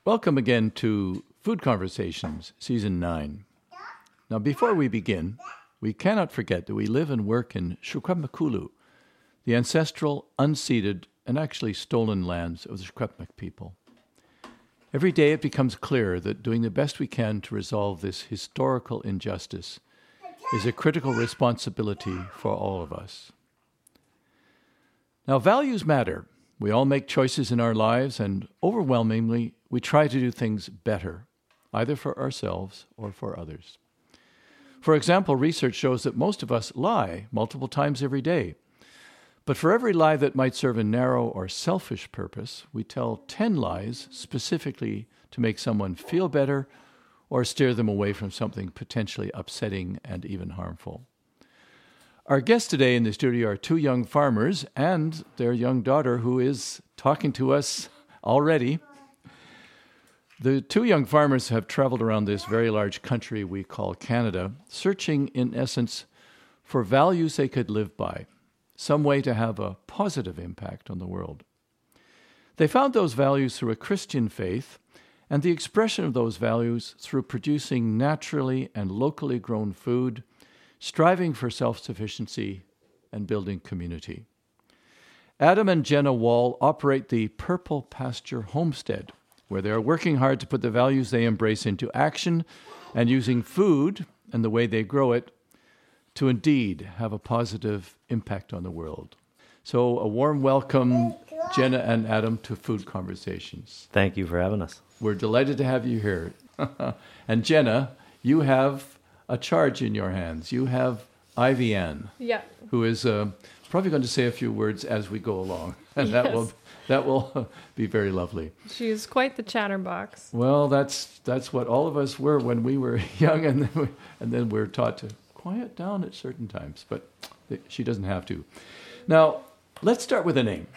Welcome again to Food Conversations, Season 9. Now, before we begin, we cannot forget that we live and work in Secwepemcúlecw, the ancestral, unceded, and actually stolen lands of the Secwepemc people. Every day it becomes clearer that doing the best we can to resolve this historical injustice is a critical responsibility for all of us. Now, values matter. We all make choices in our lives, and overwhelmingly, we try to do things better, either for ourselves or for others. For example, research shows that most of us lie multiple times every day. But for every lie that might serve a narrow or selfish purpose, we tell 10 lies specifically to make someone feel better or steer them away from something potentially upsetting and even harmful. Our guests today in the studio are two young farmers and their young daughter, who is talking to us already. The two young farmers have traveled around this very large country we call Canada, searching, in essence, for values they could live by, some way to have a positive impact on the world. They found those values through a Christian faith and the expression of those values through producing naturally and locally grown food, striving for self-sufficiency, and building community. Adam and Jenna Wall operate the Purple Pasture Homestead, where they are working hard to put the values they embrace into action and using food and the way they grow it to indeed have a positive impact on the world. So a warm welcome, Jenna and Adam, to Food Conversations. Thank you for having us. We're delighted to have you here. And Jenna, you have a charge in your hands. You have Ivy-Ann, who is probably going to say a few words as we go along. And Yes. that will be very lovely. She's quite the chatterbox. Well, that's what all of us were when we were young, and then we're taught to quiet down at certain times, but she doesn't have to. Now, let's start with a name.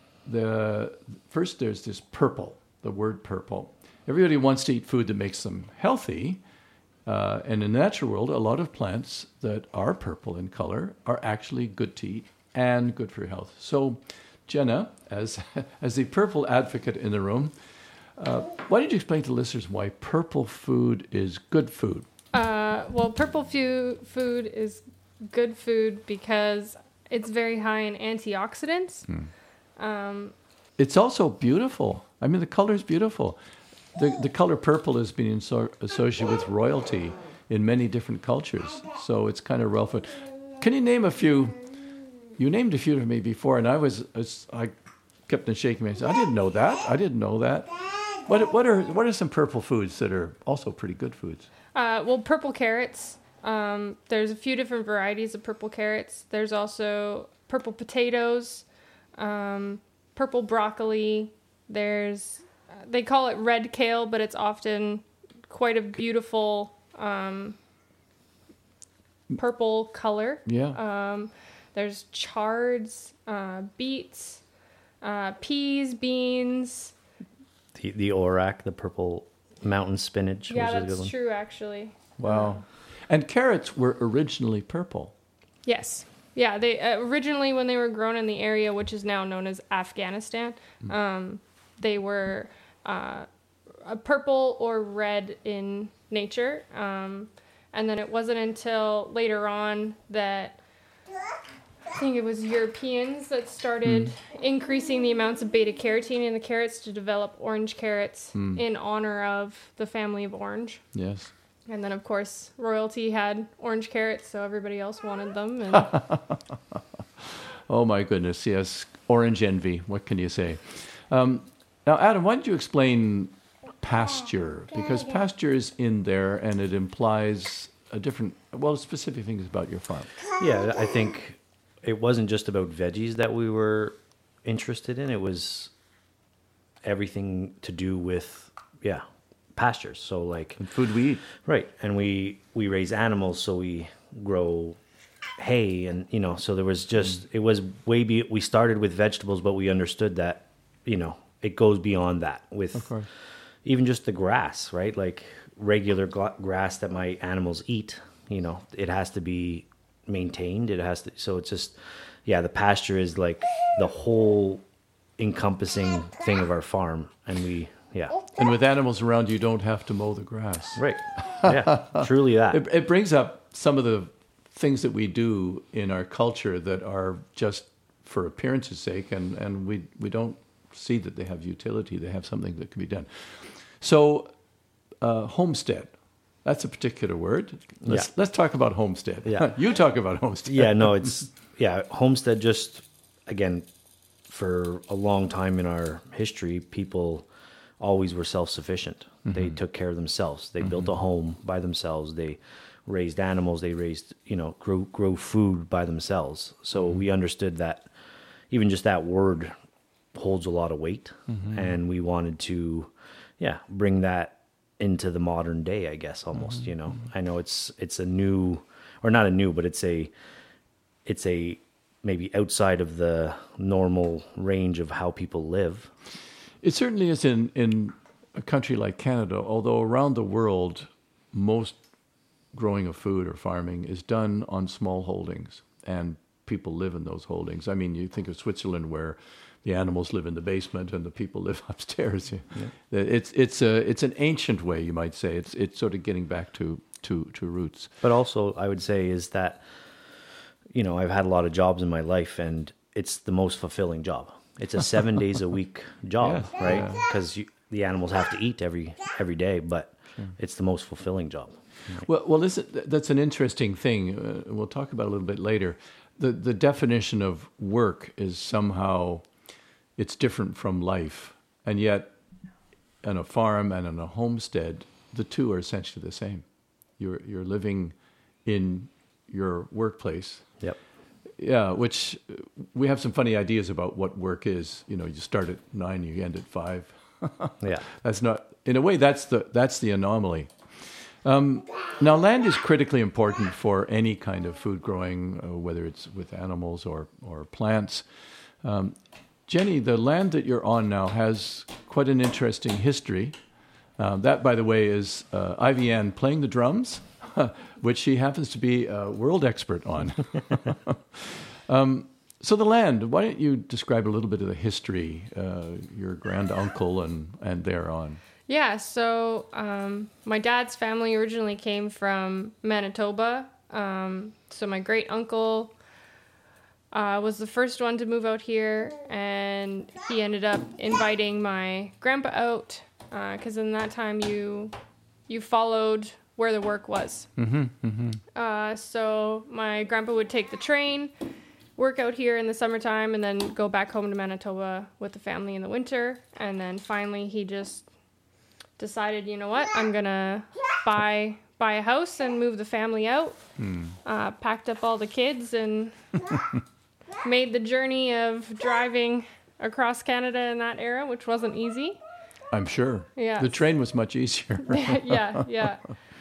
First, there's this purple, the word purple. Everybody wants to eat food that makes them healthy, and in the natural world, a lot of plants that are purple in color are actually good to eat and good for your health. So, Jenna, as the purple advocate in the room, why don't you explain to listeners why purple food is good food? Well, purple food is good food because it's very high in antioxidants. It's also beautiful. I mean, the color is beautiful. The color purple has been associated with royalty in many different cultures, so it's kind of relevant. Can you name a few? You named a few to me before, and I kept on shaking my head. I didn't know that. What are some purple foods that are also pretty good foods? Well, purple carrots. There's a few different varieties of purple carrots. There's also purple potatoes, purple broccoli. They call it red kale, but it's often quite a beautiful purple color. Yeah. There's chards, beets, peas, beans. The orac, the purple mountain spinach. Yeah, which is a good that's one. true, actually. Wow. And carrots were originally purple. Yes. Yeah, they originally, when they were grown in the area, which is now known as Afghanistan, they were purple or red in nature. And then it wasn't until later on that I think it was Europeans that started increasing the amounts of beta-carotene in the carrots to develop orange carrots in honor of the family of orange. Yes. And then, of course, royalty had orange carrots, so everybody else wanted them. And Oh, my goodness, yes. Orange envy, what can you say? Now, Adam, why don't you explain pasture? Because pasture is in there, and it implies specific things about your farm. Yeah, I think it wasn't just about veggies that we were interested in. It was everything to do with, pastures. So like And food we eat. right, and we raise animals, so we grow hay, and so there was just it was we started with vegetables, but we understood that it goes beyond that with Of course. even just the grass, right? Like regular grass that my animals eat, it has to be maintained. So it's just, the pasture is like the whole encompassing thing of our farm. And Yeah. And with animals around, you don't have to mow the grass. Right. Yeah. Truly that. It brings up some of the things that we do in our culture that are just for appearance's sake, and we don't see that they have utility. They have something that can be done. So, homestead. That's a particular word. Let's talk about homestead. Yeah. You talk about homestead. Yeah, no, homestead, just again, for a long time in our history, people always were self-sufficient. They took care of themselves. They built a home by themselves. They raised animals. They raised, grow food by themselves. So we understood that even just that word holds a lot of weight, and we wanted to, bring that into the modern day, I guess, almost. I know it's a new, or not a new, but it's a maybe outside of the normal range of how people live. It certainly is in a country like Canada, although around the world, most growing of food or farming is done on small holdings, and people live in those holdings. I mean, you think of Switzerland, where the animals live in the basement and the people live upstairs. Yeah. It's an ancient way, you might say. It's sort of getting back to roots. But also, I would say is that, I've had a lot of jobs in my life, and it's the most fulfilling job. It's a 7 days a week job, Yes, right? Because the animals have to eat every day, but it's the most fulfilling job. Well, listen, that's an interesting thing. We'll talk about it a little bit later. The definition of work is somehow, it's different from life. And yet, on a farm and on a homestead, the two are essentially the same. You're living in your workplace. Yep. Yeah, which we have some funny ideas about what work is. You start at 9, you end at 5. Yeah. That's not, in a way, that's the anomaly. Now, land is critically important for any kind of food growing, whether it's with animals or plants. Jenny, the land that you're on now has quite an interesting history. That, by the way, is Ivy Ann playing the drums, which she happens to be a world expert on. So the land, why don't you describe a little bit of the history, your grand-uncle and thereon? Yeah, so my dad's family originally came from Manitoba. So my great-uncle was the first one to move out here, and he ended up inviting my grandpa out, because in that time you followed where the work was. So my grandpa would take the train, work out here in the summertime, and then go back home to Manitoba with the family in the winter. And then finally he just decided, you know what, I'm gonna buy a house and move the family out. Packed up all the kids and made the journey of driving across Canada in that era, which wasn't easy. I'm sure. Yeah. The train was much easier. Yeah.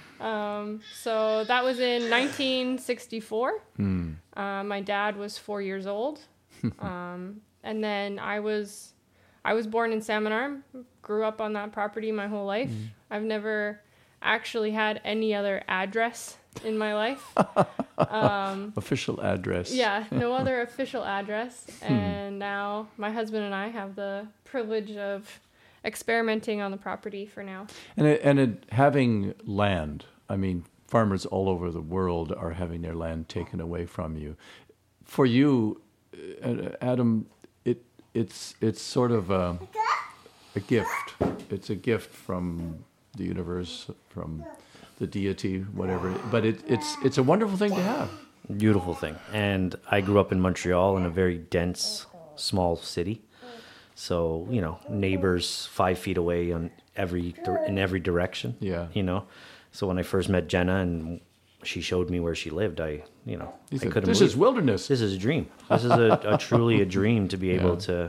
So that was in 1964. My dad was 4 years old. And then I was born in Salmon Arm, grew up on that property my whole life. I've never actually had any other address in my life. Official address. Yeah, no other official address. And now my husband and I have the privilege of experimenting on the property for now. And having land, I mean, farmers all over the world are having their land taken away from you. For you, Adam, it's sort of a gift. It's a gift from the universe, from the deity, whatever. But it's a wonderful thing to have. Beautiful thing. And I grew up in Montreal, in a very dense, small city. So, neighbors 5 feet away in every direction. Yeah. So when I first met Jenna and she showed me where she lived, I couldn't believe. This is wilderness. This is a dream. This is a truly a dream to be able to,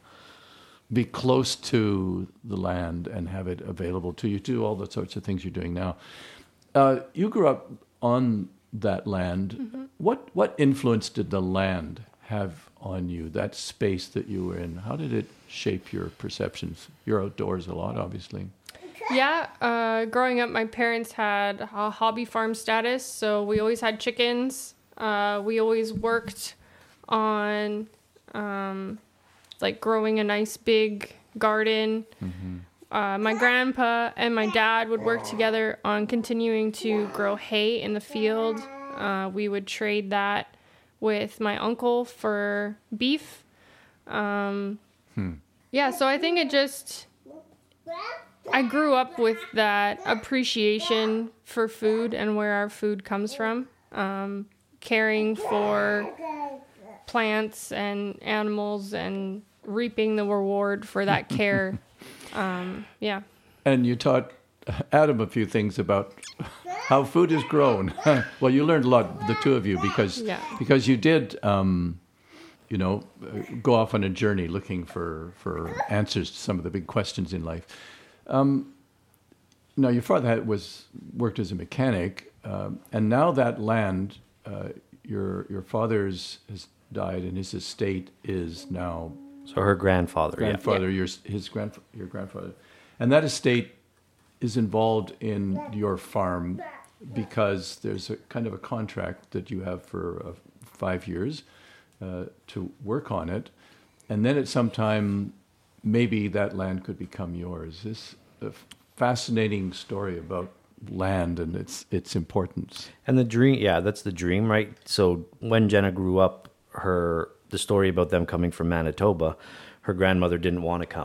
be close to the land and have it available to you, do all the sorts of things you're doing now. You grew up on that land. What influence did the land have on you, that space that you were in? How did it shape your perceptions? You're outdoors a lot, obviously. Yeah, growing up, my parents had a hobby farm status, so we always had chickens. We always worked on, growing a nice big garden. my grandpa and my dad would work together on continuing to grow hay in the field. We would trade that with my uncle for beef. Yeah, so I think I grew up with that appreciation for food and where our food comes from. Caring for plants and animals and reaping the reward for that care. Yeah. And you taught Adam a few things about how food is grown. Well, you learned a lot, the two of you, because you did, go off on a journey looking for answers to some of the big questions in life. Now, your father worked as a mechanic, and now that land, your father's has died, and his estate is now. So her grandfather. Your grandfather, and that estate is involved in your farm because there's a kind of a contract that you have for 5 years to work on it, and then at some time maybe that land could become yours. This a fascinating story about land and its importance. And the dream, that's the dream, right? So when Jenna grew up, the story about them coming from Manitoba, her grandmother didn't want to come.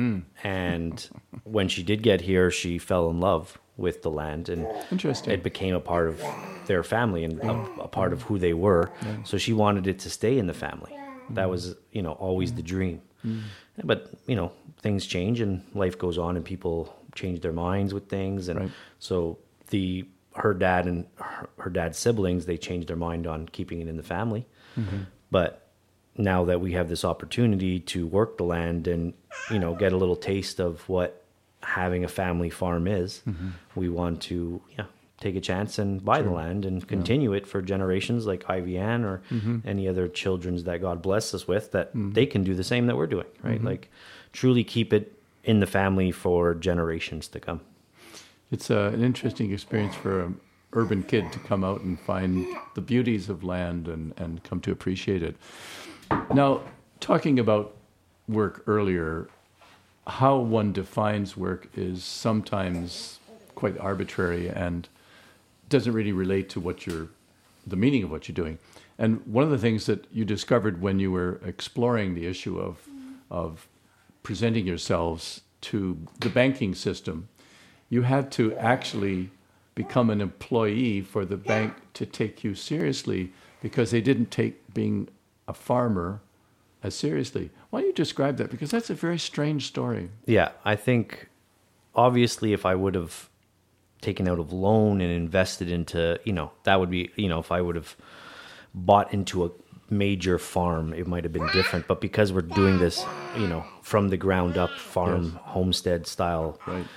And when she did get here, she fell in love with the land, and Interesting. It became a part of their family and a part of who they were. Yeah. So she wanted it to stay in the family. That was, always the dream. But, things change and life goes on and people change their minds with things. And so her dad and her dad's siblings, they changed their mind on keeping it in the family. But now that we have this opportunity to work the land and, get a little taste of what having a family farm is, we want to take a chance and buy the land and continue it for generations like Ivy Ann or any other children's that God bless us with, that they can do the same that we're doing, right? Like truly keep it in the family for generations to come. It's an interesting experience for an urban kid to come out and find the beauties of land and come to appreciate it. Now, talking about work earlier, how one defines work is sometimes quite arbitrary and doesn't really relate to the meaning of what you're doing. And one of the things that you discovered when you were exploring the issue of presenting yourselves to the banking system, you had to actually become an employee for the bank to take you seriously because they didn't take being a farmer as seriously. Why don't you describe that? Because that's a very strange story. Yeah, I think obviously if I would have taken out a loan and invested into, that would be, if I would have bought into a major farm, it might have been different. But because we're doing this, from the ground up farm, homestead style,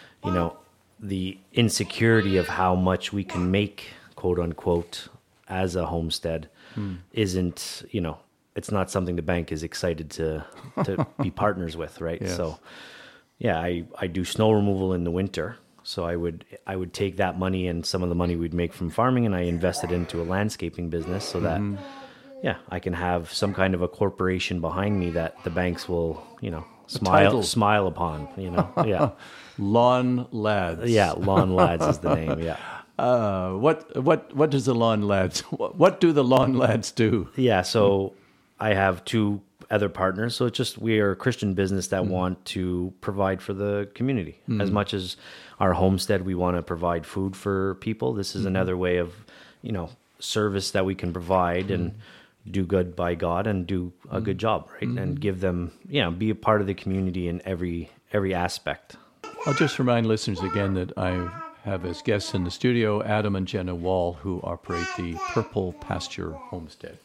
the insecurity of how much we can make, quote unquote, as a homestead isn't, it's not something the bank is excited to be partners with, right? Yes. So, I do snow removal in the winter. So I would take that money and some of the money we'd make from farming, and I invest it into a landscaping business so that, I can have some kind of a corporation behind me that the banks will, smile upon, Lawn Lads. Yeah, Lawn Lads is the name. Yeah. What does the Lawn Lads? What do the Lawn Lads do? Yeah, so I have two other partners. So it's just, we are a Christian business that want to provide for the community. As much as our homestead, we want to provide food for people. This is another way of, service that we can provide and do good by God and do a good job, right? And give them, be a part of the community in every aspect. I'll just remind listeners again that I have as guests in the studio Adam and Jenna Wall, who operate the Purple Pasture Homestead.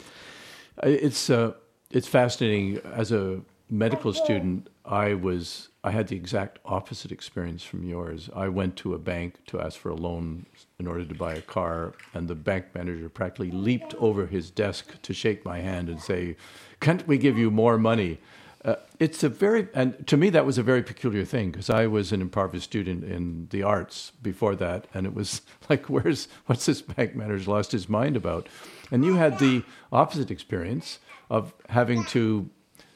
It's fascinating. As a medical student, I had the exact opposite experience from yours. I went to a bank to ask for a loan in order to buy a car, and the bank manager practically leaped over his desk to shake my hand and say, "Can't we give you more money?" And to me that was a very peculiar thing, because I was an improvised student in the arts before that, and it was like, what's this bank manager lost his mind about? And you had the opposite experience of having to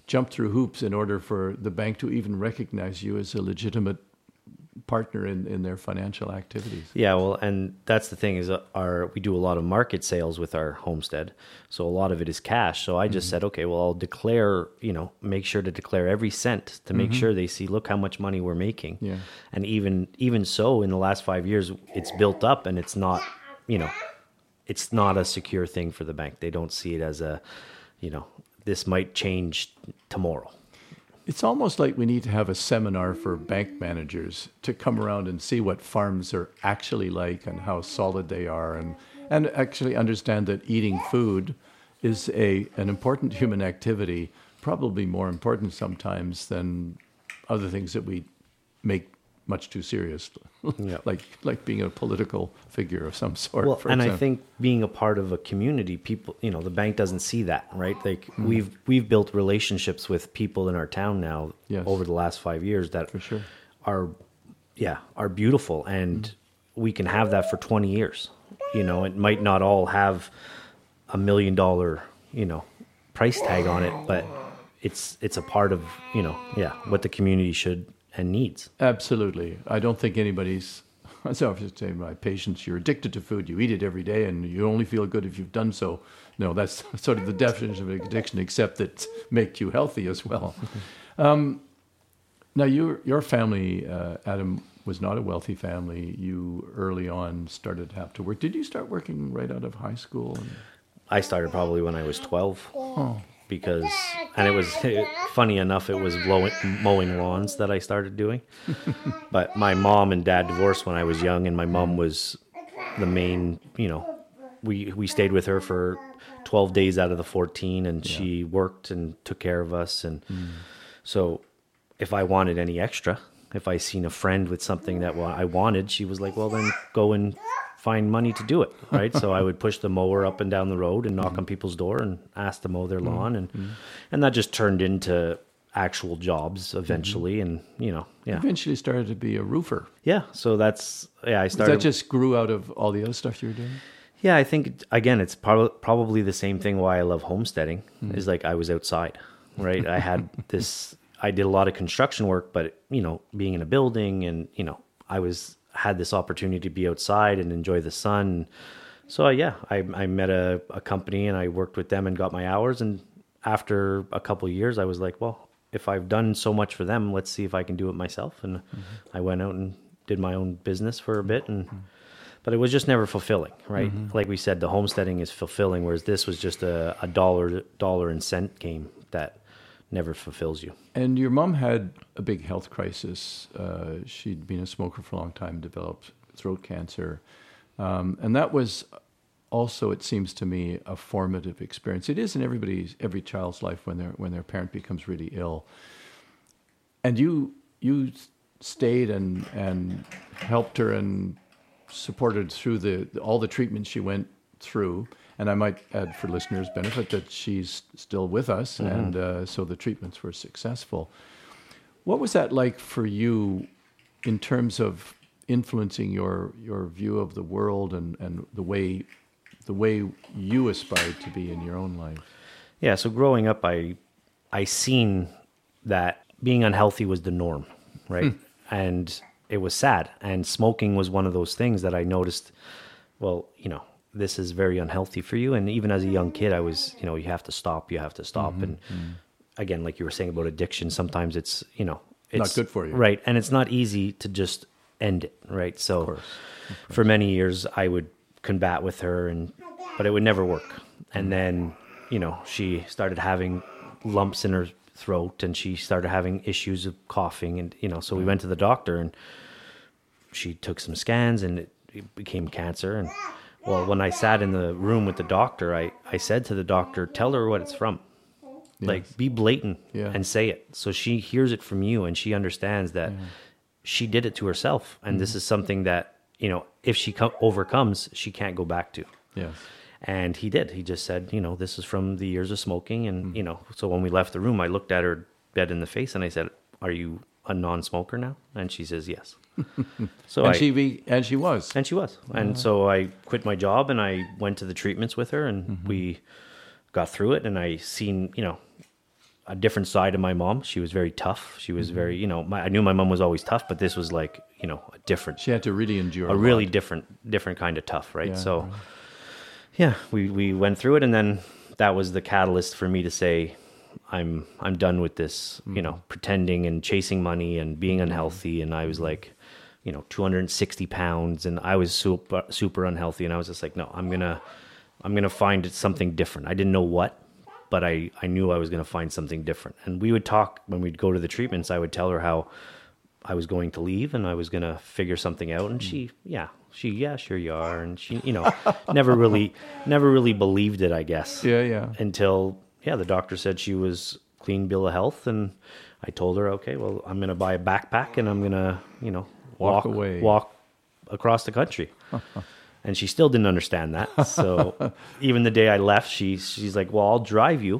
jump through hoops in order for the bank to even recognize you as a legitimate partner in their financial activities. Yeah, well, and that's the thing is we do a lot of market sales with our homestead. So a lot of it is cash. So I just said, okay, well, I'll declare, make sure to declare every cent to make sure they see, look how much money we're making. Yeah. And even so, in the last 5 years, it's built up and it's not, it's not a secure thing for the bank. They don't see it as a, this might change tomorrow. It's almost like we need to have a seminar for bank managers to come around and see what farms are actually like and how solid they are, and actually understand that eating food is an important human activity, probably more important sometimes than other things that we make much too serious, Yeah. like being a political figure of some sort. Well, for and example. I think being a part of a community, people, the bank doesn't see that, right? Like we've built relationships with people in our town now Yes. over the last 5 years that For sure. are beautiful, and we can have that for 20 years. It might not all have $1 million, price tag on it, but it's a part of, what the community should and needs. Absolutely. I don't think anybody's, so I should say, my patients, you're addicted to food, you eat it every day, and you only feel good if you've done so. No, that's sort of the definition of addiction, except that make you healthy as well. Now, your family, Adam, was not a wealthy family. You early on started to have to work. Did you start working right out of high school? I started probably when I was 12. Because, and it was funny enough, it was mowing lawns that I started doing. But my mom and dad divorced when I was young, and my mom was the main, we stayed with her for 12 days out of the 14, and she worked and took care of us. And so if I wanted any extra, if I seen a friend with something that I wanted, she was like, well, then go and find money to do it, right? So I would push the mower up and down the road and knock on people's door and ask to mow their lawn, and that just turned into actual jobs eventually, and Eventually started to be a roofer. yeah. So that's I That started. just grew out of all the other stuff you were doing? Yeah, I think again, it's probably the same thing why I love homesteading is like I was outside, right? I had this. I did a lot of construction work, but being in a building, and I had this opportunity to be outside and enjoy the sun. So I met a company and I worked with them and got my hours. And after a couple of years, I was like, well, if I've done so much for them, let's see if I can do it myself. And I went out and did my own business for a bit, but it was just never fulfilling, right? Like we said, the homesteading is fulfilling, whereas this was just a dollar and cent game that never fulfills you. And your mom had a big health crisis. She'd been a smoker for a long time, developed throat cancer. And that was also, it seems to me, a formative experience. It is in every child's life when their parent becomes really ill. And you stayed and helped her and supported through all the treatments she went through. And I might add, for listeners' benefit, that she's still with us, and so the treatments were successful. What was that like for you in terms of influencing your view of the world and the way you aspired to be in your own life? Yeah, so growing up, I seen that being unhealthy was the norm, right? And it was sad. And smoking was one of those things that I noticed, well, this is very unhealthy for you. And even as a young kid, I was, you have to stop. And again, like you were saying about addiction, sometimes it's Not good for you. Right. And it's not easy to just end it, right? So of course. For many years, I would combat with her, but it would never work. And then, she started having lumps in her throat, and she started having issues of coughing. And, so we went to the doctor, and she took some scans, and it became cancer. And well, when I sat in the room with the doctor, I said to the doctor, tell her what it's from. Yes. Like, be blatant and say it. So she hears it from you, and she understands that she did it to herself. And this is something that, if she overcomes, she can't go back to. Yes. And he did. He just said, this is from the years of smoking. And, so when we left the room, I looked at her dead in the face and I said, are you a non-smoker now? And she says, yes. So she was. And she was. And so I quit my job and I went to the treatments with her, and we got through it. And I seen, a different side of my mom. She was very tough. She was very, you know, I knew my mom was always tough, but this was like, you know, a different. She had to really endure a really different kind of tough, right? Yeah, so, right. yeah, we went through it, and then that was the catalyst for me to say, I'm done with this, you know, pretending and chasing money and being unhealthy. And I was like, you know, 260 pounds, and I was super unhealthy. And I was just like, no, I'm gonna find something different. I didn't know what, but I knew I was gonna find something different. And we would talk when we'd go to the treatments. I would tell her how I was going to leave and I was gonna figure something out. And she, sure you are. And she, you know, never really believed it, I guess. Yeah. Until the doctor said she was clean bill of health, and I told her, okay, well, I'm gonna buy a backpack and I'm gonna, you know, walk across the country. And she still didn't understand that. So even the day I left, she's like, well, I'll drive you.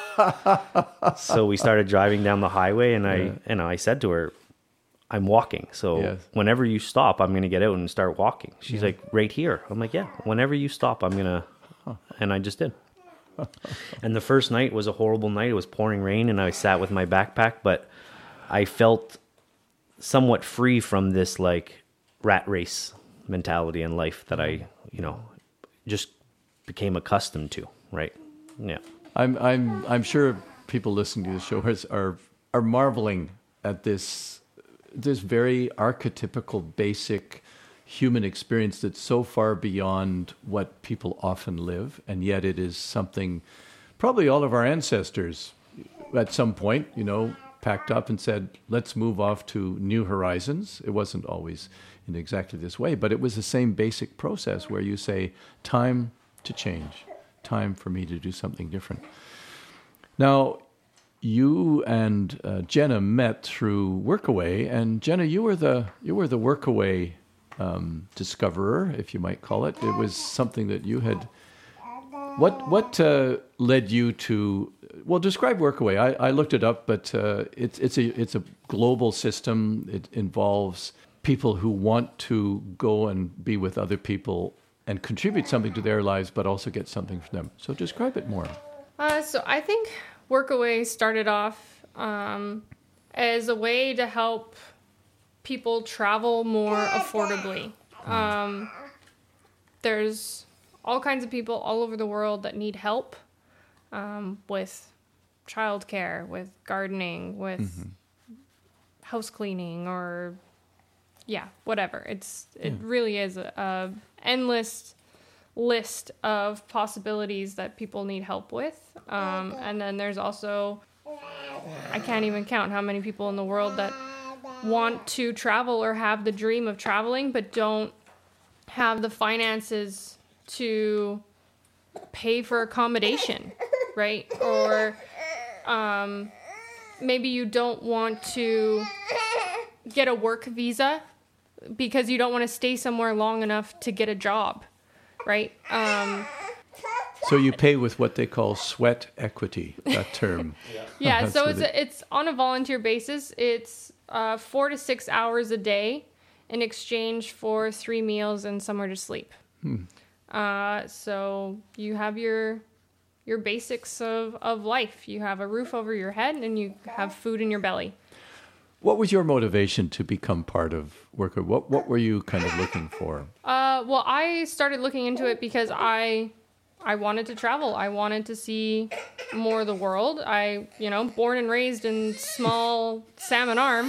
So we started driving down the highway, and I said to her, I'm walking. So whenever you stop, I'm going to get out and start walking. She's like, right here. I'm like, yeah, whenever you stop, I'm going to. And I just did. And the first night was a horrible night. It was pouring rain, and I sat with my backpack, but I felt somewhat free from this like rat race mentality in life that I, you know, just became accustomed to. Right. Yeah. I'm sure people listening to the show are marveling at this very archetypical, basic human experience that's so far beyond what people often live, and yet it is something probably all of our ancestors at some point, you know, packed up and said, let's move off to new horizons. It wasn't always in exactly this way, but it was the same basic process where you say, time to change, time for me to do something different. Now, you and Jenna met through Workaway, and Jenna, you were the Workaway discoverer, if you might call it. It was something that you had. What led you to? Well, describe Workaway. I looked it up, but it's a global system. It involves people who want to go and be with other people and contribute something to their lives, but also get something from them. So describe it more. So I think Workaway started off as a way to help people travel more affordably. There's all kinds of people all over the world that need help with childcare, with gardening, with house cleaning, or whatever. It really is a endless list of possibilities that people need help with. And then there's also, I can't even count how many people in the world that want to travel or have the dream of traveling, but don't have the finances to pay for accommodation, right? Or maybe you don't want to get a work visa because you don't want to stay somewhere long enough to get a job, right? So you pay with what they call sweat equity, that term. Yeah, so it's on a volunteer basis. It's 4 to 6 hours a day in exchange for 3 meals and somewhere to sleep. So you have your basics of life. You have a roof over your head and you have food in your belly. What was your motivation to become part of Workaway? What were you kind of looking for? Well, I started looking into it because I wanted to travel. I wanted to see more of the world. Born and raised in small Salmon Arm.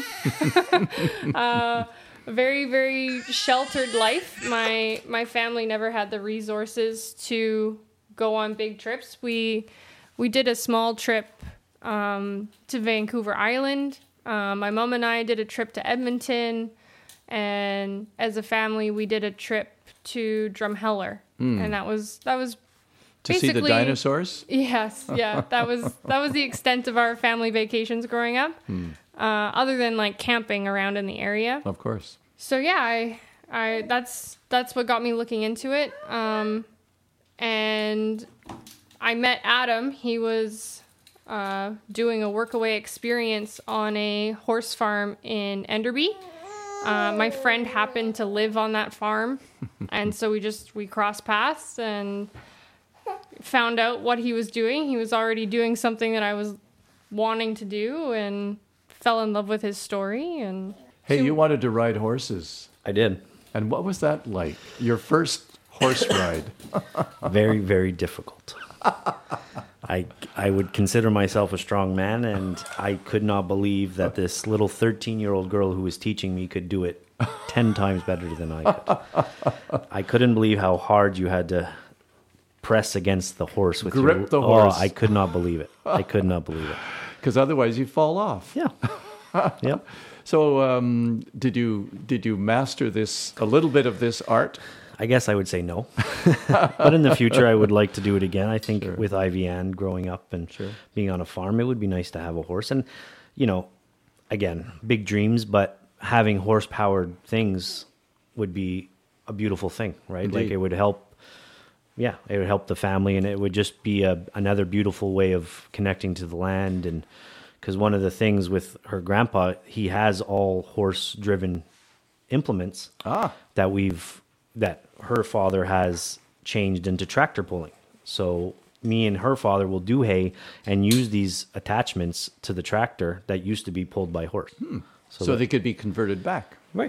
Very, very sheltered life. My family never had the resources to go on big trips. We did a small trip to Vancouver Island. My mom and I did a trip to Edmonton. And as a family, we did a trip to Drumheller. And that was to see the dinosaurs? Yes, yeah. That was the extent of our family vacations growing up. Other than like camping around in the area. Of course. So yeah, I that's what got me looking into it. And I met Adam. He was doing a Workaway experience on a horse farm in Enderby. My friend happened to live on that farm, and so we crossed paths and found out what he was doing. He was already doing something that I was wanting to do, and fell in love with his story. And Hey, you wanted to ride horses. I did. And what was that like? Your first horse ride? Very, very difficult. I would consider myself a strong man, and I could not believe that this little 13-year-old girl who was teaching me could do it 10 times better than I could. I couldn't believe how hard you had to press against the horse with Grip the horse. Oh, I could not believe it. I could not believe it. Because otherwise you fall off. Yeah. Yep. So did you master a little bit of this art? I guess I would say no. But in the future, I would like to do it again. I think with Ivy Ann growing up and being on a farm, it would be nice to have a horse. And, again, big dreams, but having horse-powered things would be a beautiful thing, right? Indeed. Like it would help, it would help the family, and it would just be another beautiful way of connecting to the land. And because one of the things with her grandpa, he has all horse-driven implements that her father has changed into tractor pulling. So me and her father will do hay and use these attachments to the tractor that used to be pulled by horse. So they could be converted back. Right.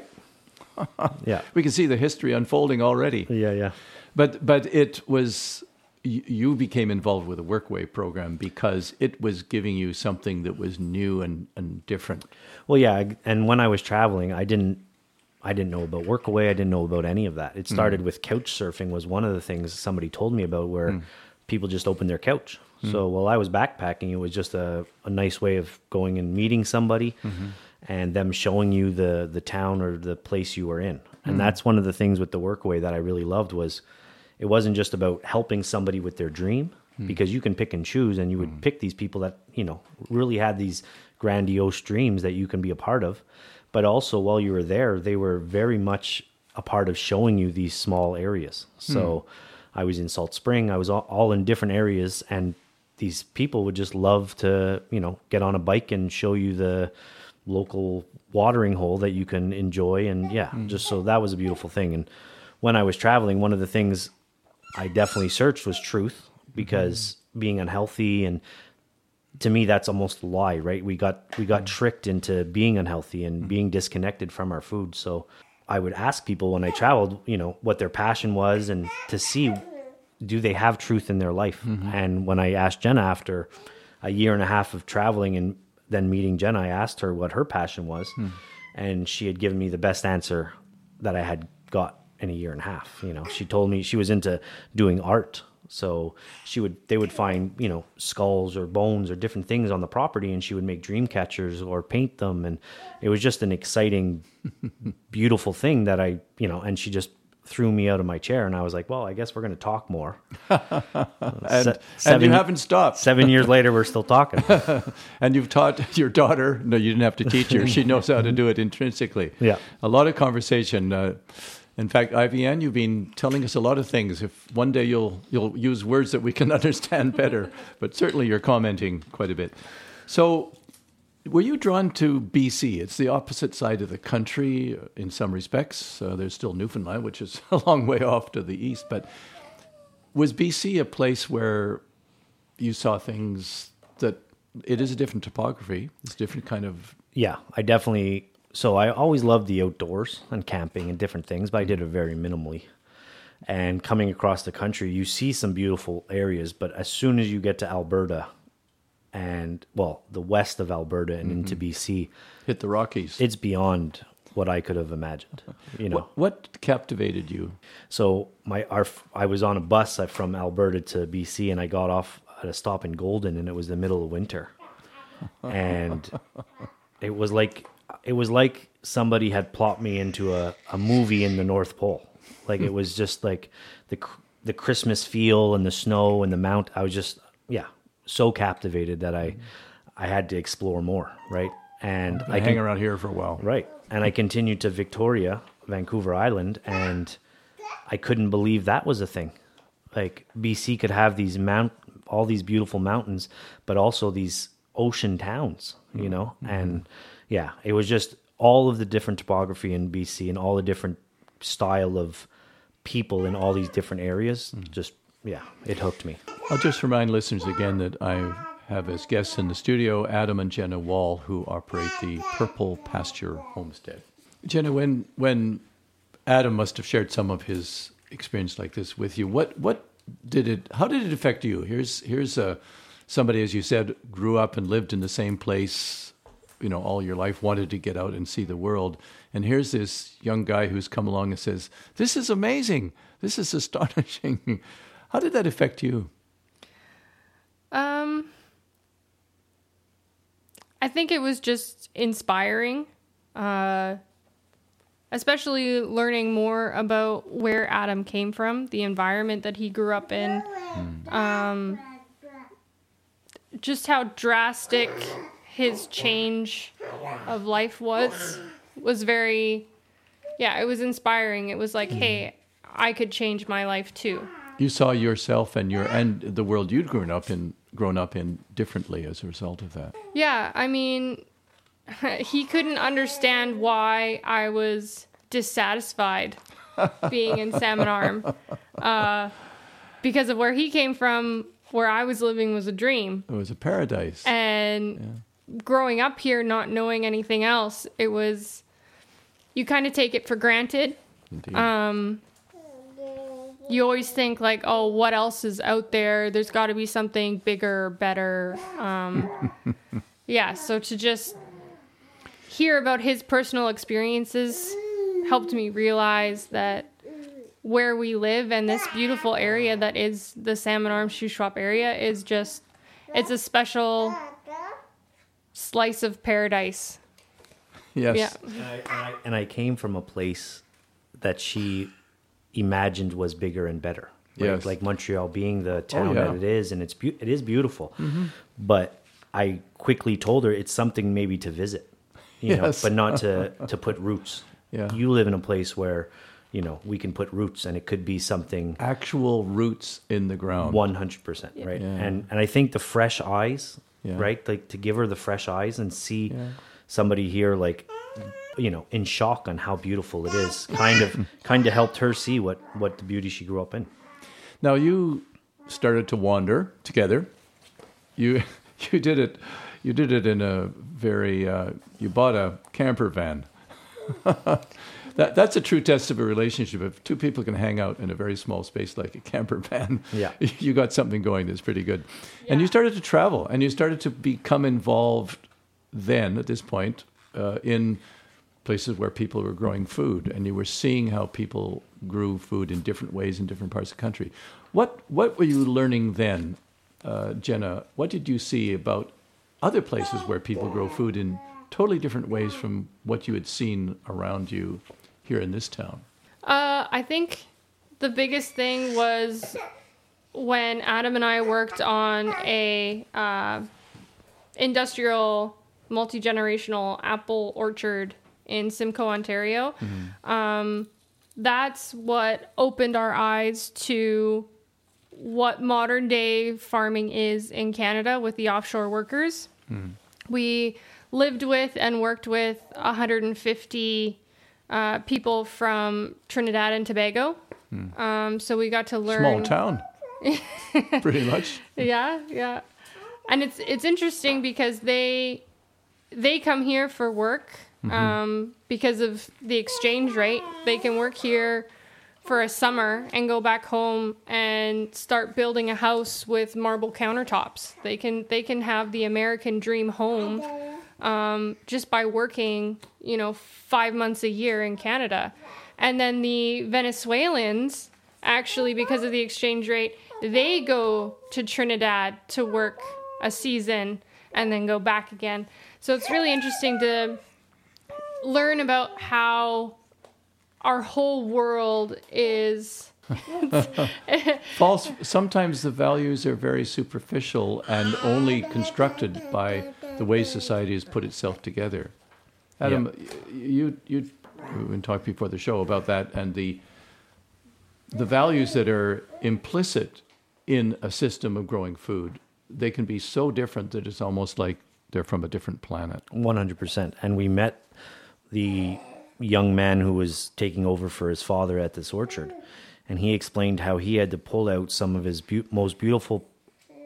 Yeah. We can see the history unfolding already. Yeah. But it was, you became involved with the Workaway program because it was giving you something that was new and different. Well, yeah. And when I was traveling, I didn't know about Workaway. I didn't know about any of that. It started with couch surfing was one of the things somebody told me about, where people just opened their couch. So while I was backpacking, it was just a nice way of going and meeting somebody and them showing you the town or the place you were in. And that's one of the things with the Workaway that I really loved, was it wasn't just about helping somebody with their dream, because you can pick and choose, and you would pick these people that, really had these grandiose dreams that you can be a part of. But also, while you were there, they were very much a part of showing you these small areas. So I was in Salt Spring. I was all in different areas, and these people would just love to, get on a bike and show you the local watering hole that you can enjoy. And just so that was a beautiful thing. And when I was traveling, one of the things I definitely searched was truth, because being unhealthy, and to me, that's almost a lie, right? We got tricked into being unhealthy and being disconnected from our food. So I would ask people when I traveled, what their passion was, and to see, do they have truth in their life? And when I asked Jenna, after a year and a half of traveling and then meeting Jenna, I asked her what her passion was, and she had given me the best answer that I had got in a year and a half. She told me she was into doing art. So they would find, skulls or bones or different things on the property, and she would make dream catchers or paint them. And it was just an exciting, beautiful thing that and she just threw me out of my chair, and I was like, well, I guess we're going to talk more. and you haven't stopped. 7 years later, we're still talking. And you've taught your daughter, no, you didn't have to teach her. She knows how to do it intrinsically. Yeah. A lot of conversation. In fact, Ivy Ann, you've been telling us a lot of things. If one day you'll use words that we can understand better, but certainly you're commenting quite a bit. So were you drawn to BC? It's the opposite side of the country in some respects. There's still Newfoundland, which is a long way off to the east. But was BC a place where you saw things that it is a different topography? It's a different kind of... Yeah, I definitely... So I always loved the outdoors and camping and different things, but I did it very minimally. And coming across the country, you see some beautiful areas, but as soon as you get to Alberta and, the west of Alberta and into BC... Hit the Rockies. It's beyond what I could have imagined, What captivated you? So I was on a bus from Alberta to BC, and I got off at a stop in Golden, and it was the middle of winter. And it was like somebody had plopped me into a movie in the North Pole. Like it was just like the Christmas feel and the snow and the mount. I was just, so captivated that I had to explore more. Right. And I hang around here for a while. Right. And I continued to Victoria, Vancouver Island, and I couldn't believe that was a thing. Like BC could have all these beautiful mountains, but also these ocean towns, and it was just all of the different topography in BC and all the different style of people in all these different areas. Just, it hooked me. I'll just remind listeners again that I have as guests in the studio Adam and Jenna Wall, who operate the Purple Pasture Homestead. Jenna, when Adam must have shared some of his experience like this with you, how did it affect you? Here's somebody, as you said, grew up and lived in the same place, all your life, wanted to get out and see the world. And here's this young guy who's come along and says, "This is amazing. This is astonishing." How did that affect you? I think it was just inspiring, especially learning more about where Adam came from, the environment that he grew up in, just how drastic his change of life was very, it was inspiring. It was like, hey, I could change my life too. You saw yourself and the world you'd grown up in differently as a result of that. Yeah, I mean, he couldn't understand why I was dissatisfied being in Salmon Arm, because of where he came from. Where I was living was a dream. It was a paradise. And growing up here, not knowing anything else, it was, you kind of take it for granted. Indeed. You always think like, oh, what else is out there? There's got to be something bigger, better. So to just hear about his personal experiences helped me realize that where we live and this beautiful area that is the Salmon Arm Shuswap area is just, it's a special slice of paradise. Yes. Yeah. And I came from a place that she imagined was bigger and better. Right? Yes. Like Montreal being the town that it is, and it is beautiful. Mm-hmm. But I quickly told her it's something maybe to visit, but not to put roots. Yeah. You live in a place where, we can put roots, and it could be something Actual roots in the ground. 100%, right? Yeah. And I think the fresh eyes, right? Like to give her the fresh eyes and see somebody here, like, in shock on how beautiful it is, kind of helped her see what the beauty she grew up in. Now you started to wander together. You did it. You did it in a very. You bought a camper van. That's a true test of a relationship. If two people can hang out in a very small space like a camper van, you got something going that's pretty good. Yeah. And you started to travel, and you started to become involved then, at this point, in places where people were growing food, and you were seeing how people grew food in different ways in different parts of the country. What were you learning then, Jenna? What did you see about other places where people grow food in totally different ways from what you had seen around you here in this town? I think the biggest thing was when Adam and I worked on a industrial multi-generational apple orchard in Simcoe, Ontario. Mm-hmm. That's what opened our eyes to what modern day farming is in Canada with the offshore workers. Mm-hmm. We lived with and worked with 150 people from Trinidad and Tobago. So we got to learn. Small town, pretty much. Yeah. And it's interesting because they come here for work. Because of the exchange rate, they can work here for a summer and go back home and start building a house with marble countertops. They can have the American dream home just by working, 5 months a year in Canada. And then the Venezuelans, actually, because of the exchange rate, they go to Trinidad to work a season and then go back again. So it's really interesting to learn about how our whole world is false. Sometimes the values are very superficial and only constructed by the way society has put itself together. Adam, you talked before the show about that, and the values that are implicit in a system of growing food. They can be so different that it's almost like they're from a different planet. 100%. And we met the young man who was taking over for his father at this orchard, and he explained how he had to pull out some of his most beautiful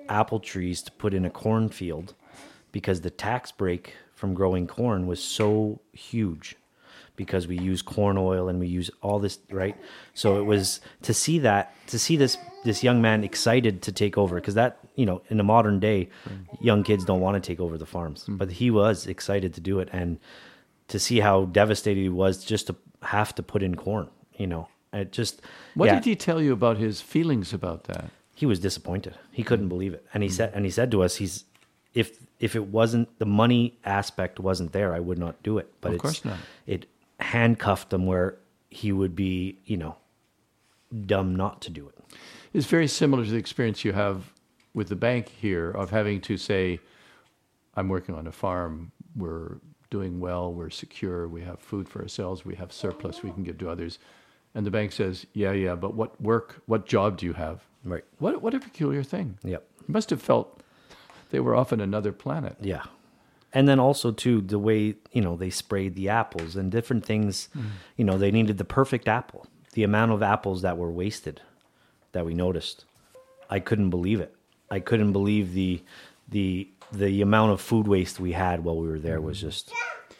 apple trees to put in a cornfield because the tax break from growing corn was so huge because we use corn oil and we use all this, right? So it was to see this young man excited to take over, because that, you know, in the modern day, young kids don't want to take over the farms, but he was excited to do it. And to see how devastated he was just to have to put in corn, you know, it just, What yeah. did he tell you about his feelings about that? He was disappointed. He couldn't believe it. And he said to us, if it wasn't, the money aspect wasn't there, I would not do it. But Of course not. It handcuffed him where he would be, you know, dumb not to do it. It's very similar to the experience you have with the bank here of having to say, I'm working on a farm, we're doing well, we're secure, we have food for ourselves, we have surplus we can give to others. And the bank says, yeah, but what job do you have? Right. What a peculiar thing. Yep. You must have felt they were off on another planet. Yeah. And then also, too, the way, you know, they sprayed the apples and different things, you know, they needed the perfect apple. The amount of apples that were wasted that we noticed, I couldn't believe it. I couldn't believe the amount of food waste we had while we were there was just...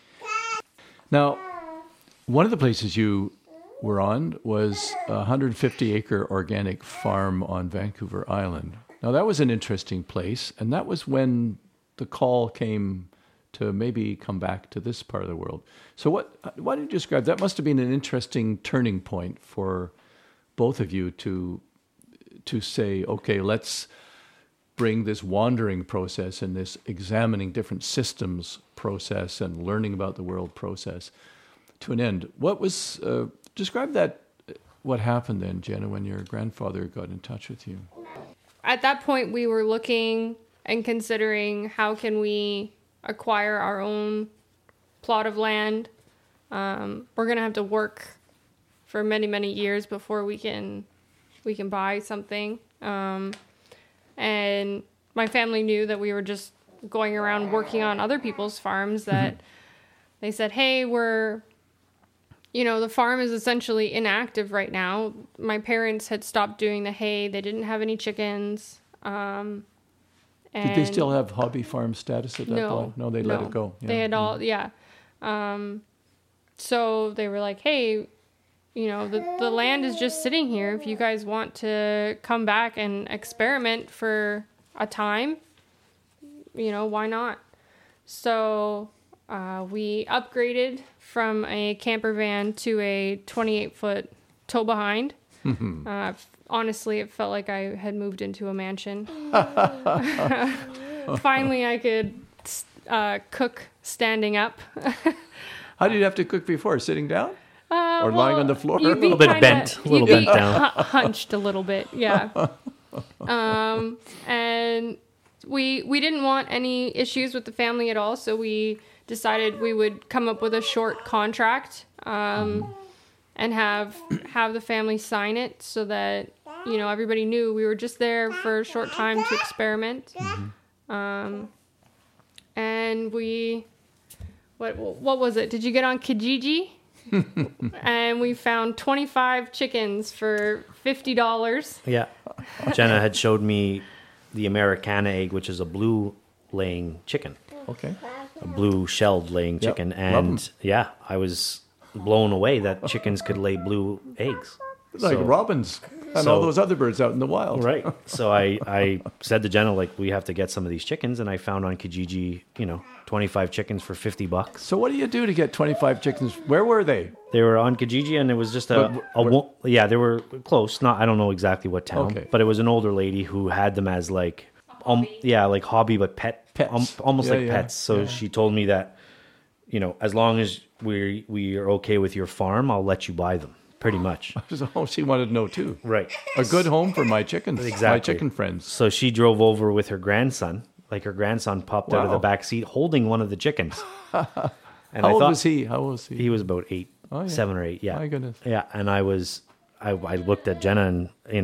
Now, one of the places you were on was a 150-acre organic farm on Vancouver Island. Now, that was an interesting place, and that was when the call came to maybe come back to this part of the world. So why don't you describe, that must have been an interesting turning point for both of you to say, okay, let's bring this wandering process and this examining different systems process and learning about the world process to an end. What was, describe that, what happened then, Jenna, when your grandfather got in touch with you? At that point, we were looking and considering how can we acquire our own plot of land. We're going to have to work for many, many years before we can buy something. And my family knew that we were just going around working on other people's farms, that they said, hey, the farm is essentially inactive right now. My parents had stopped doing the hay. They didn't have any chickens. Did they still have hobby farm status at that point? No, they let it go. Yeah. They had all, yeah. So they were like, hey, the land is just sitting here. If you guys want to come back and experiment for a time, why not? So we upgraded from a camper van to a 28-foot tow behind. Honestly, it felt like I had moved into a mansion. Finally, I could cook standing up. How did you have to cook before? Sitting down? Or lying on the floor? A little bit bent down. Hunched a little bit, yeah. And we didn't want any issues with the family at all, so we decided we would come up with a short contract and have the family sign it so that everybody knew we were just there for a short time to experiment. And we, what was it? Did you get on Kijiji? And we found 25 chickens for $50. Yeah. Jenna had showed me the Americana egg, which is a blue laying chicken. Okay. A blue shelled laying chicken. And yeah, I was blown away that chickens could lay blue eggs. Like robins and all those other birds out in the wild. Right. So I said to Jenna, like, we have to get some of these chickens. And I found on Kijiji, 25 chickens for $50. So what do you do to get 25 chickens? Where were they? They were on Kijiji, and it was just they were close. I don't know exactly what town, but it was an older lady who had them as like hobby, but pets, almost like pets. So she told me that, as long as we are okay with your farm, I'll let you buy them. Pretty much. Oh, she wanted to know too. Right. A good home for my chickens. Exactly. My chicken friends. So she drove over with her grandson. Like, her grandson popped out of the back seat holding one of the chickens. And How old was he? He was about 8, 7 or 8. Yeah. My goodness. Yeah. And I looked at Jenna, and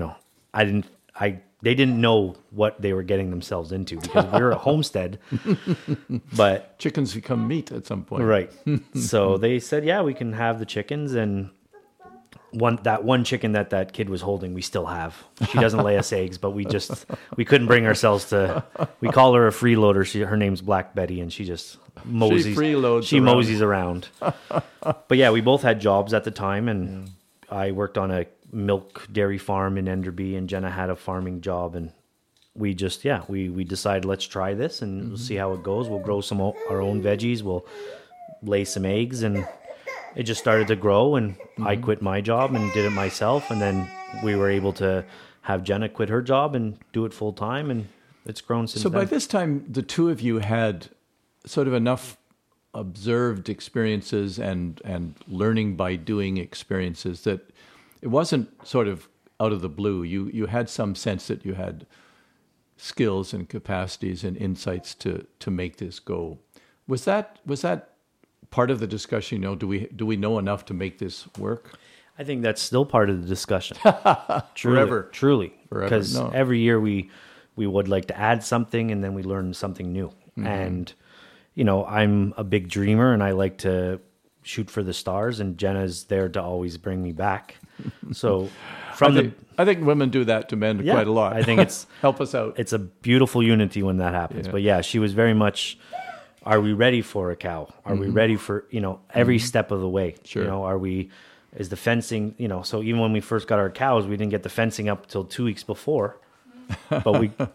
they didn't know what they were getting themselves into, because we were a homestead, but chickens become meat at some point. Right. So they said, yeah, we can have the chickens. And one chicken that kid was holding, we still have. She doesn't lay us eggs, but we couldn't bring ourselves to. We call her a freeloader. Her name's Black Betty, and she just moseys. She moseys around. But yeah, we both had jobs at the time, and I worked on a milk dairy farm in Enderby, and Jenna had a farming job, and we just we decided, let's try this and we'll see how it goes. We'll grow some our own veggies. We'll lay some eggs, and it just started to grow, and I quit my job and did it myself. And then we were able to have Jenna quit her job and do it full time, and it's grown since So then. by this time, the two of you had sort of enough observed experiences and learning by doing experiences that it wasn't sort of out of the blue. You had some sense that you had skills and capacities and insights to make this go. Was that part of the discussion? Do we know enough to make this work? I think that's still part of the discussion. Forever. Truly. Forever, Because no. every year we would like to add something, and then we learn something new. And, I'm a big dreamer, and I like to shoot for the stars, and Jenna's there to always bring me back. So I think women do that to men quite a lot. I think it's help us out. It's a beautiful unity when that happens. Yeah. But yeah, she was very much, are we ready for a cow? Are we ready for, every step of the way? Sure. Is the fencing, so even when we first got our cows, we didn't get the fencing up till 2 weeks before, but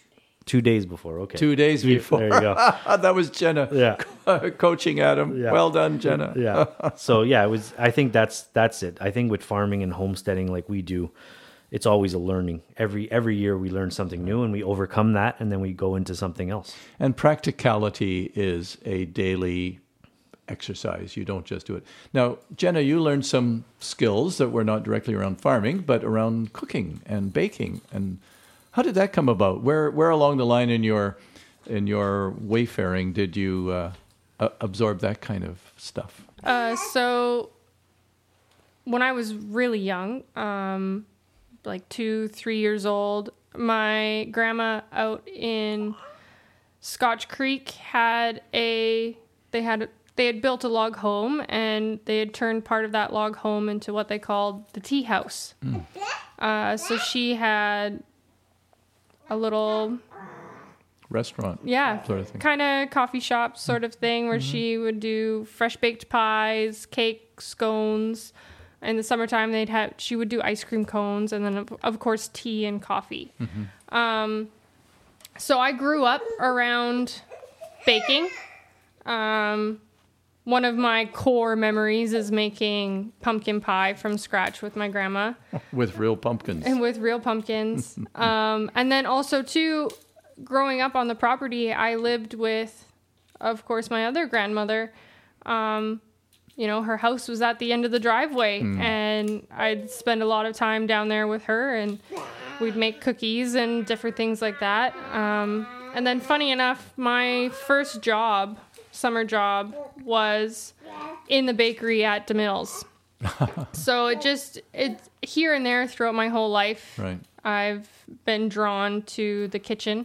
2 days before. Okay. 2 days before. There you go. That was Jenna coaching Adam. Yeah. Well done, Jenna. Yeah. So yeah, I think that's it. I think with farming and homesteading like we do, it's always a learning. Every year we learn something new, and we overcome that, and then we go into something else. And practicality is a daily exercise. You don't just do it. Now, Jenna, you learned some skills that were not directly around farming, but around cooking and baking. And how did that come about? Where along the line in your wayfaring did you absorb that kind of stuff? So when I was really young, like 2-3 years old, my grandma out in Scotch Creek they had built a log home, and they had turned part of that log home into what they called the tea house. So she had a little Restaurant. Yeah, sort of thing. kind of coffee shop sort of thing where she would do fresh baked pies, cakes, scones. In the summertime, she would do ice cream cones, and then of course tea and coffee. So I grew up around baking. One of my core memories is making pumpkin pie from scratch with my grandma. With real pumpkins. And with real pumpkins. And then also, too, growing up on the property, I lived with, of course, my other grandmother. Her house was at the end of the driveway, and I'd spend a lot of time down there with her, and we'd make cookies and different things like that. And then, funny enough, my first summer job, was in the bakery at DeMille's. So it's here and there throughout my whole life. Right. I've been drawn to the kitchen,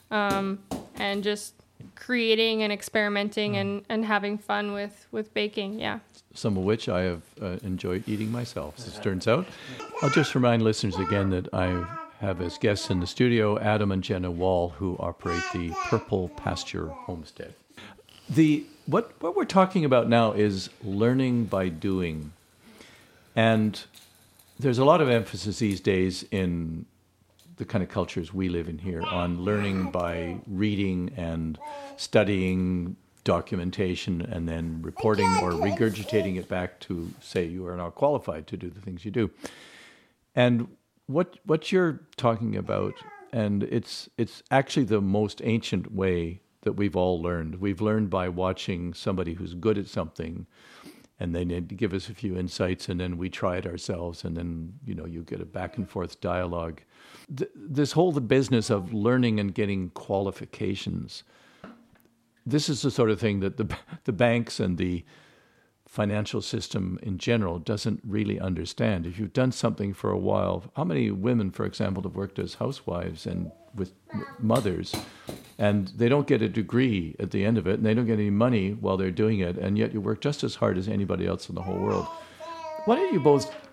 and just creating and experimenting and having fun with baking. Yeah. Some of which I have enjoyed eating myself, as it turns out. I'll just remind listeners again that I have as guests in the studio Adam and Jenna Wall, who operate the Purple Pasture Homestead. What we're talking about now is learning by doing. And there's a lot of emphasis these days in the kind of cultures we live in here on learning by reading and studying documentation and then reporting or regurgitating it back to say you are now qualified to do the things you do. And what you're talking about, and it's actually the most ancient way that we've all learned. We've learned by watching somebody who's good at something, and they need to give us a few insights, and then we try it ourselves, and then you get a back and forth dialogue. This whole business of learning and getting qualifications, this is the sort of thing that the banks and the financial system in general doesn't really understand. If you've done something for a while, how many women, for example, have worked as housewives and with mothers, and they don't get a degree at the end of it, and they don't get any money while they're doing it, and yet you work just as hard as anybody else in the whole world. Why don't you both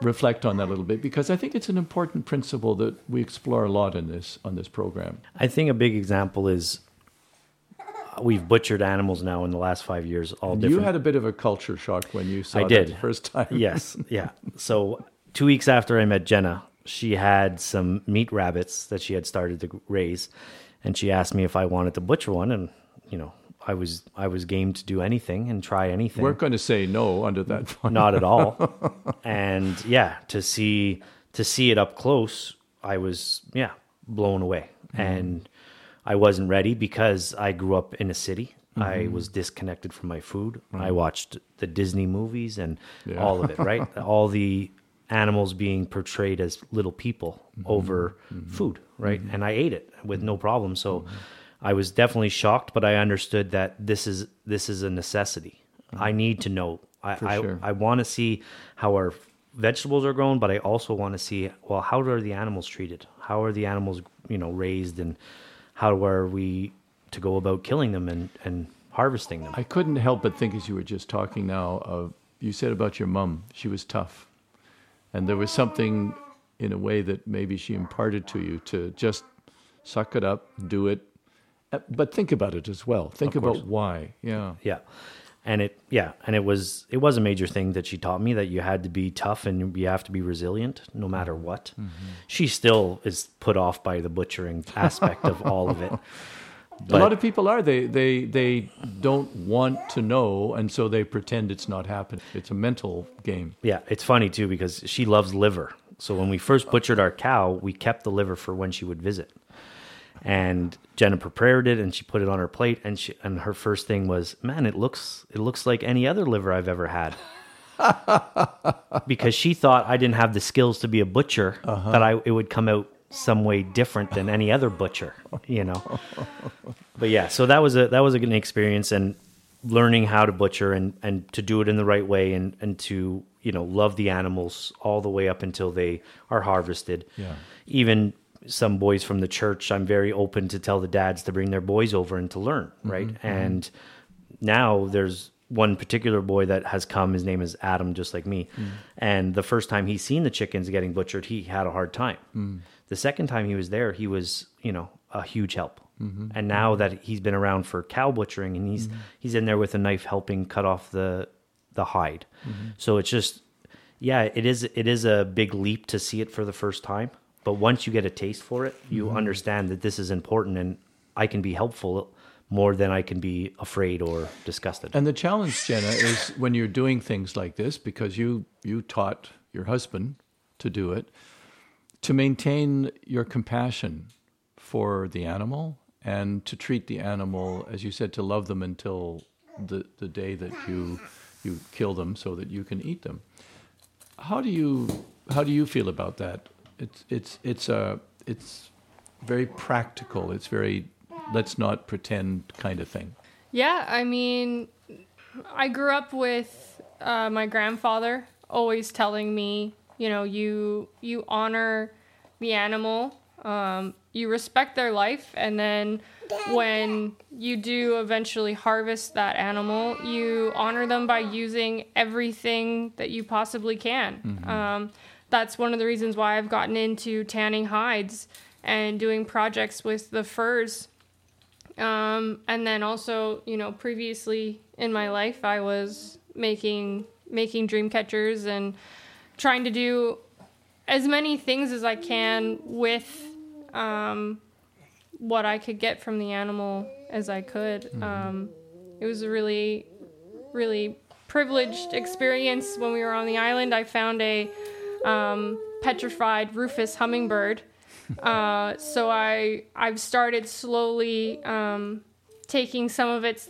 reflect on that a little bit, because I think it's an important principle that we explore a lot on this program. I think a big example is we've butchered animals now in the last 5 years, all different. You had a bit of a culture shock when you saw I that did. the first time. Yes, yeah. So 2 weeks after I met Jenna, she had some meat rabbits that she had started to raise, and she asked me if I wanted to butcher one, and I was game to do anything and try anything. We're going to say no under that point. Not at all. And yeah, to see it up close, I was blown away. And I wasn't ready because I grew up in a city. I was disconnected from my food. I watched the Disney movies and all of it, right? All the animals being portrayed as little people over food, right? And I ate it with no problem. So I was definitely shocked, but I understood that this is a necessity. I need to know. I want to see how our vegetables are grown, but I also want to see, well, how are the animals treated? How are the animals, raised, and how are we to go about killing them and harvesting them? I couldn't help but think, as you were just talking now, you said about your mom, she was tough. And there was something in a way that maybe she imparted to you to just suck it up, do it, but think about it as well. Think about why. Yeah. Yeah. And it was a major thing that she taught me, that you had to be tough and you have to be resilient no matter what. She still is put off by the butchering aspect of all of it. But a lot of people are. They don't want to know, and so they pretend it's not happening. It's a mental game. Yeah, it's funny too because she loves liver. So when we first butchered our cow, we kept the liver for when she would visit. And Jenna prepared it, and she put it on her plate, and her first thing was, "Man, it looks like any other liver I've ever had." Because she thought I didn't have the skills to be a butcher, that it would come out some way different than any other butcher, But yeah, so that was a good experience, and learning how to butcher and to do it in the right way, and to love the animals all the way up until they are harvested. Yeah. Even some boys from the church, I'm very open to tell the dads to bring their boys over and to learn, right? And now there's one particular boy that has come. His name is Adam, just like me. And the first time he's seen the chickens getting butchered, he had a hard time. The second time he was there, he was, a huge help. And now that he's been around for cow butchering, and he's in there with a knife helping cut off the hide. So it's just, it is a big leap to see it for the first time. But once you get a taste for it, you understand that this is important, and I can be helpful more than I can be afraid or disgusted. And the challenge, Jenna, is when you're doing things like this, because you taught your husband to do it, to maintain your compassion for the animal and to treat the animal, as you said, to love them until the day that you kill them so that you can eat them. How do you feel about that? It's very practical. It's very let's not pretend kind of thing. Yeah, I mean, I grew up with my grandfather always telling me, you honor the animal, you respect their life, and then when you do eventually harvest that animal, you honor them by using everything that you possibly can. That's one of the reasons why I've gotten into tanning hides and doing projects with the furs. And then also, previously in my life, I was making dream catchers and trying to do as many things as I can with what I could get from the animal as I could. It was a really, really privileged experience when we were on the island. I found a petrified rufous hummingbird. So I've started slowly taking some of its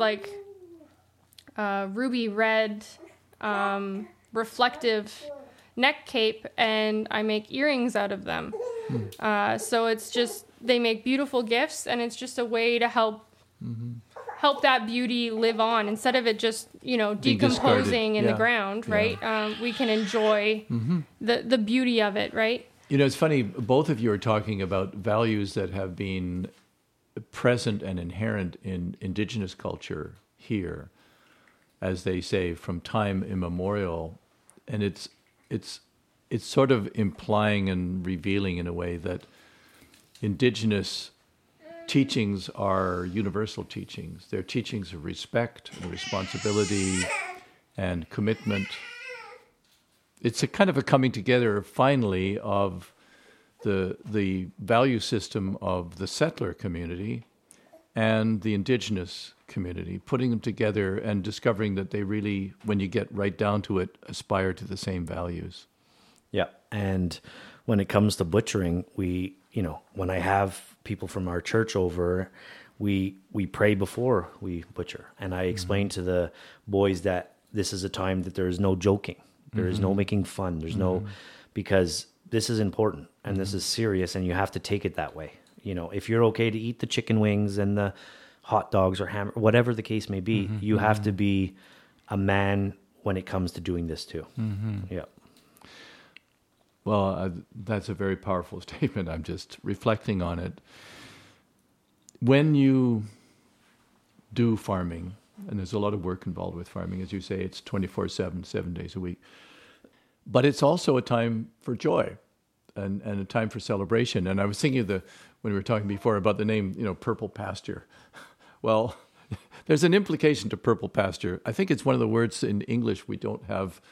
ruby red reflective neck cape, and I make earrings out of them. So it's just, they make beautiful gifts, and it's just a way to help that beauty live on instead of it just decomposing in the ground, right? We can enjoy the beauty of it, right? It's funny, both of you are talking about values that have been present and inherent in Indigenous culture here, as they say, from time immemorial. And it's it's sort of implying and revealing in a way that Indigenous teachings are universal teachings. They're teachings of respect and responsibility and commitment. It's a kind of a coming together, finally, of the value system of the settler community and the Indigenous community, putting them together and discovering that they really, when you get right down to it, aspire to the same values. Yeah. And when it comes to butchering, we, when I have people from our church over, we pray before we butcher. And I explain to the boys that this is a time that there is no joking. There is no making fun. There's no, because this is important and this is serious and you have to take it that way. If you're okay to eat the chicken wings and the hot dogs or hammer, whatever the case may be, you have to be a man when it comes to doing this too. Yeah. Well, that's a very powerful statement. I'm just reflecting on it. When you do farming, and there's a lot of work involved with farming, as you say, it's 24/7, 7 days a week. But it's also a time for joy and a time for celebration. And I was thinking when we were talking before about the name, purple pasture. Well, there's an implication to purple pasture. I think it's one of the words in English we don't have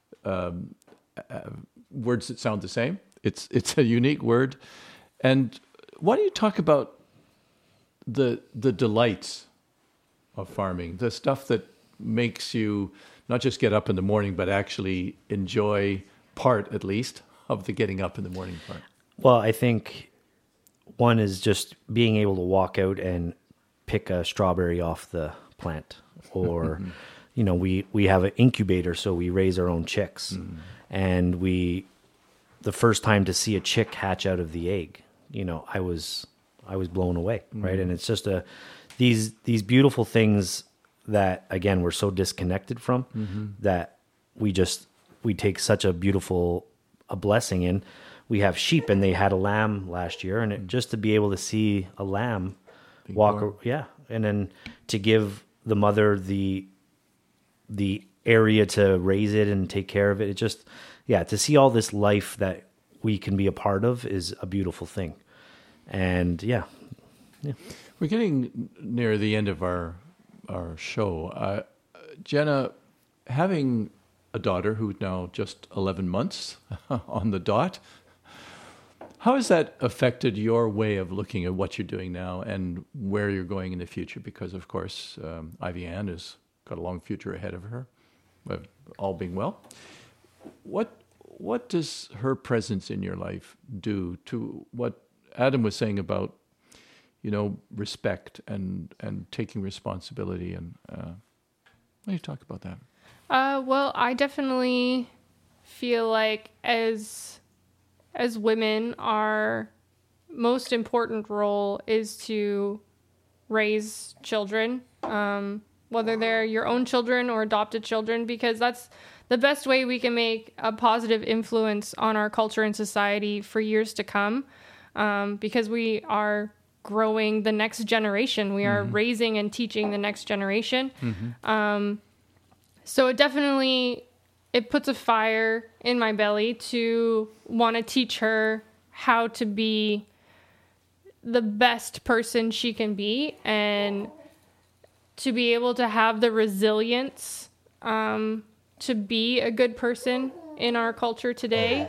words that sound the same. It's a unique word. And why don't you talk about the delights of farming, the stuff that makes you not just get up in the morning, but actually enjoy part, at least, of the getting up in the morning part? Well, I think one is just being able to walk out and pick a strawberry off the plant, or we have an incubator, so we raise our own chicks, and the first time to see a chick hatch out of the egg, I was blown away, right? And it's just these beautiful things that, again, we're so disconnected from, that we take such a beautiful a blessing in. We have sheep, and they had a lamb last year, and just to be able to see a lamb walk, and then to give the mother the area to raise it and take care of it. It just, to see all this life that we can be a part of is a beautiful thing. And we're getting near the end of our show. Jenna, having a daughter who's now just 11 months on the dot, how has that affected your way of looking at what you're doing now and where you're going in the future? Because, of course, Ivy Ann has got a long future ahead of her, all being well. What does her presence in your life do to what Adam was saying about, respect and taking responsibility? And why don't you talk about that? Well, I definitely feel like as women, our most important role is to raise children, whether they're your own children or adopted children, because that's the best way we can make a positive influence on our culture and society for years to come, because we are growing the next generation. We are raising and teaching the next generation. So it puts a fire in my belly to want to teach her how to be the best person she can be, and to be able to have the resilience to be a good person in our culture today,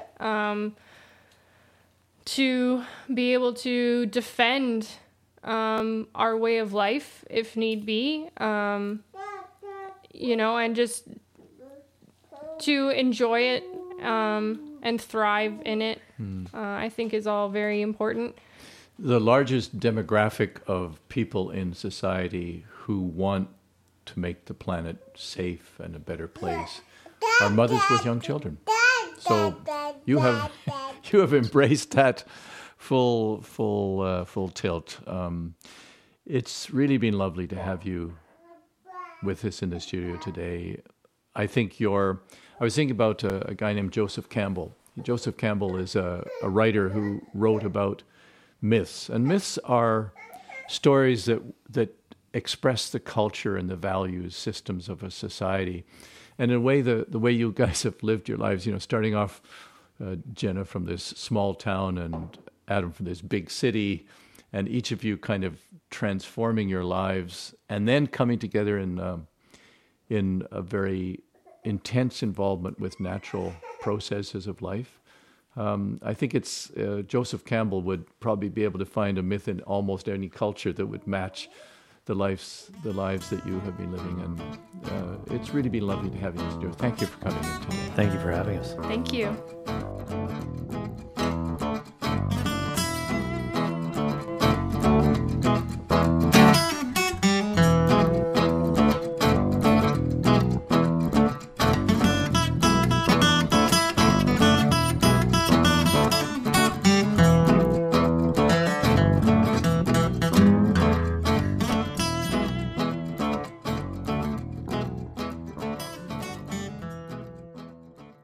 to be able to defend our way of life if need be, and just to enjoy it and thrive in it, I think is all very important. The largest demographic of people in society who want to make the planet safe and a better place are mothers with young children. So you have embraced that full tilt. It's really been lovely to have you with us in the studio today. I was thinking about a guy named Joseph Campbell. Joseph Campbell is a writer who wrote about myths, and myths are stories that express the culture and the values systems of a society. And in a way, the way you guys have lived your lives, starting off, Jenna from this small town and Adam from this big city, and each of you kind of transforming your lives and then coming together in a very intense involvement with natural processes of life. I think it's Joseph Campbell would probably be able to find a myth in almost any culture that would match the lives that you have been living, and it's really been lovely to have you, Stuart. Thank you for coming in today. Thank you for having us. Thank you.